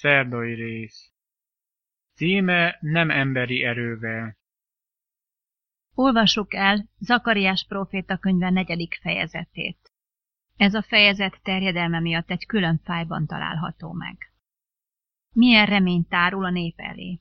Szerdai rész. Címe nem emberi erővel. Olvassuk el Zakariás próféta könyve 4. fejezetét. Ez a fejezet terjedelme miatt egy külön fájban található meg. Milyen remény tárul a nép elé?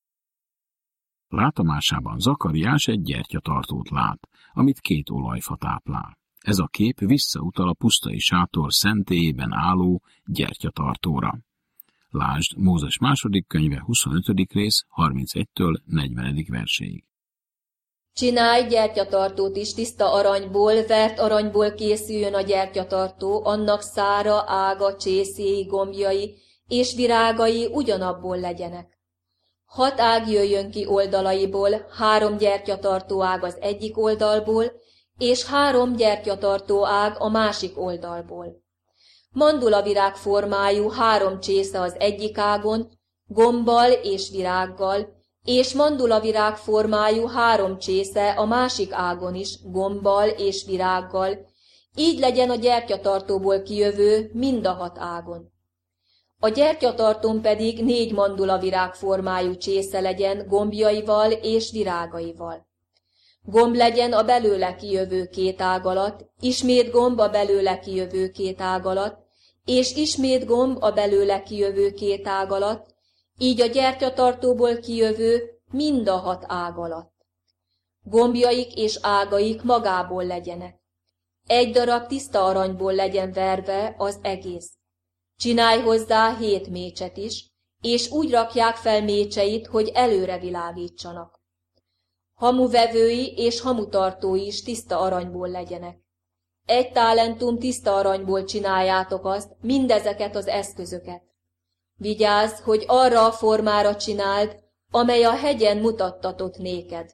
Látomásában Zakariás egy gyertyatartót lát, amit 2 olajfa táplál. Ez a kép visszautal a pusztai sátor szentélyében álló gyertyatartóra. Lásd Mózes második könyve 25. rész 31-től 40. verséig. Csinálj gyertyatartót is tiszta aranyból, vert aranyból készüljön a gyertyatartó, annak szára, ága, csészéi, gombjai és virágai ugyanabból legyenek. 6 ág jöjjön ki oldalaiból, 3 gyertyatartó ág az egyik oldalból, és 3 gyertyatartó ág a másik oldalból. Mandulavirág formájú 3 csésze az egyik ágon, gombbal és virággal, és mandulavirág formájú 3 csésze a másik ágon is, gombbal és virággal, így legyen a gyertyatartóból kijövő mind a 6 ágon. A gyertyatartón pedig 4 mandulavirág formájú csésze legyen gombjaival és virágaival. Gomb legyen a belőle kijövő 2 ág alatt, ismét gomb a belőle kijövő 2 ág alatt, és ismét gomb a belőle kijövő 2 ág alatt, így a gyertyatartóból kijövő mind a 6 ág alatt. Gombjaik és ágaik magából legyenek. 1 darab tiszta aranyból legyen verve az egész. Csinálj hozzá 7 mécset is, és úgy rakják fel mécseit, hogy előre világítsanak. Hamuvevői és hamutartói is tiszta aranyból legyenek. 1 talentum tiszta aranyból csináljátok azt, mindezeket az eszközöket. Vigyázz, hogy arra a formára csináld, amely a hegyen mutattatott néked.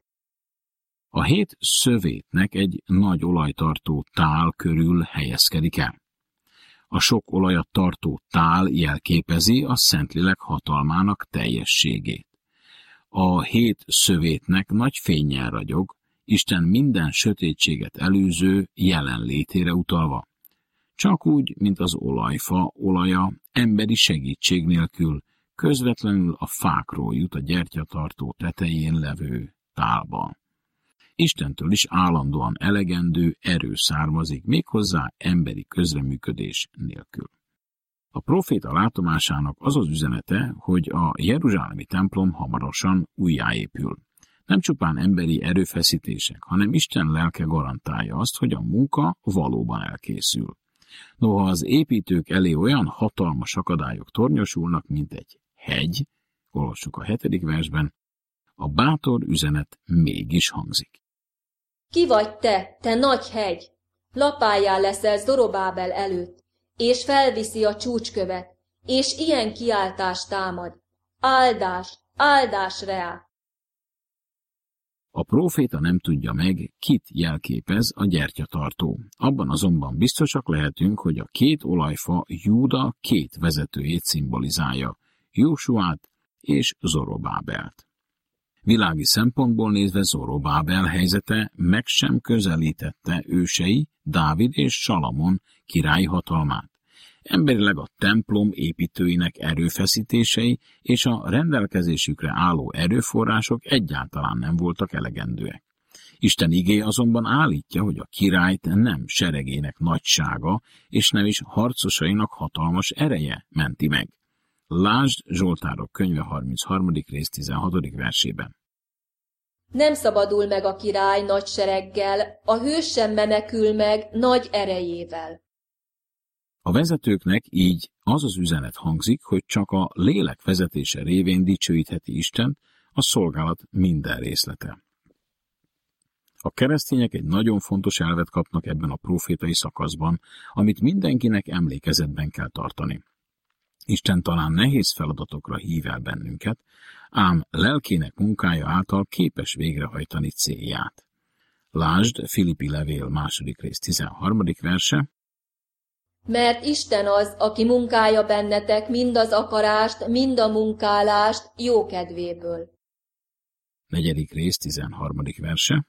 A 7 szövétnek egy nagy olajtartó tál körül helyezkedik el. A sok olajat tartó tál jelképezi a Szentlélek hatalmának teljességét. A 7 szövétnek nagy fénnyel ragyog, Isten minden sötétséget előző jelenlétére utalva. Csak úgy, mint az olajfa olaja emberi segítség nélkül közvetlenül a fákról jut a gyertyatartó tetején levő tálba. Istentől is állandóan elegendő erő származik, méghozzá emberi közreműködés nélkül. A próféta látomásának az az üzenete, hogy a jeruzsálemi templom hamarosan újjáépül. Nem csupán emberi erőfeszítések, hanem Isten lelke garantálja azt, hogy a munka valóban elkészül. Noha az építők elé olyan hatalmas akadályok tornyosulnak, mint egy hegy, olvassuk a 7. versben, a bátor üzenet mégis hangzik. Ki vagy te nagy hegy? Lapállyá leszel Zorobábel előtt, és felviszi a csúcskövet, és ilyen kiáltást támad. Áldás, áldás reá! A próféta nem tudja meg, kit jelképez a gyertyatartó. Abban azonban biztosak lehetünk, hogy a 2 olajfa Júda 2 vezetőjét szimbolizálja, Jósuát és Zorobábelt. Világi szempontból nézve Zorobábel helyzete meg sem közelítette ősei, Dávid és Salamon királyi hatalmát. Emberileg a templom építőinek erőfeszítései és a rendelkezésükre álló erőforrások egyáltalán nem voltak elegendőek. Isten igéje azonban állítja, hogy a királyt nem seregének nagysága és nem is harcosainak hatalmas ereje menti meg. Lásd Zsoltárok könyve 33. rész 16. versében. Nem szabadul meg a király nagy sereggel, a hős sem menekül meg nagy erejével. A vezetőknek így az az üzenet hangzik, hogy csak a lélek vezetése révén dicsőítheti Istent a szolgálat minden részlete. A keresztények egy nagyon fontos elvet kapnak ebben a prófétai szakaszban, amit mindenkinek emlékezetben kell tartani. Isten talán nehéz feladatokra hív el bennünket, ám lelkének munkája által képes végrehajtani célját. Lásd Filippi levél 2. rész 13. verse. Mert Isten az, aki munkálja bennetek mind az akarást, mind a munkálást jó kedvéből. 4. rész 13. verse.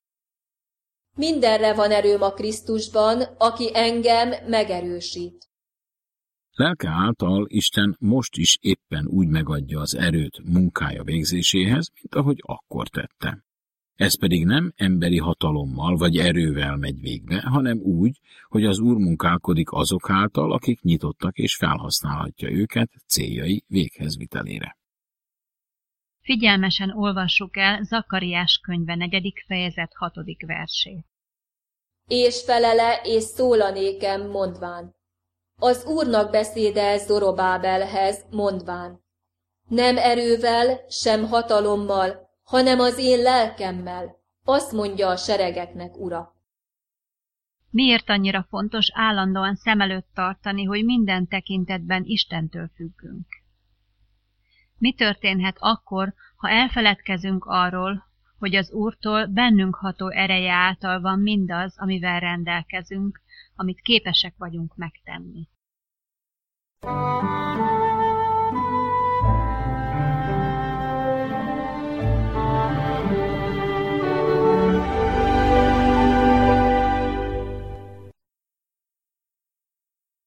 Mindenre van erőm a Krisztusban, aki engem megerősít. Lelke által Isten most is éppen úgy megadja az erőt munkája végzéséhez, mint ahogy akkor tette. Ez pedig nem emberi hatalommal vagy erővel megy végbe, hanem úgy, hogy az Úr munkálkodik azok által, akik nyitottak és felhasználhatja őket céljai véghezvitelére. Figyelmesen olvassuk el Zakariás könyve 4. fejezet 6. versét. És felele és szóla nékem, mondván. Az Úrnak beszédel Zorobábelhez, mondván. Nem erővel, sem hatalommal, hanem az én lelkemmel, azt mondja a seregeknek Ura. Miért annyira fontos állandóan szem előtt tartani, hogy minden tekintetben Istentől függünk? Mi történhet akkor, ha elfeledkezünk arról, hogy az Úrtól bennünk ható ereje által van mindaz, amivel rendelkezünk, amit képesek vagyunk megtenni?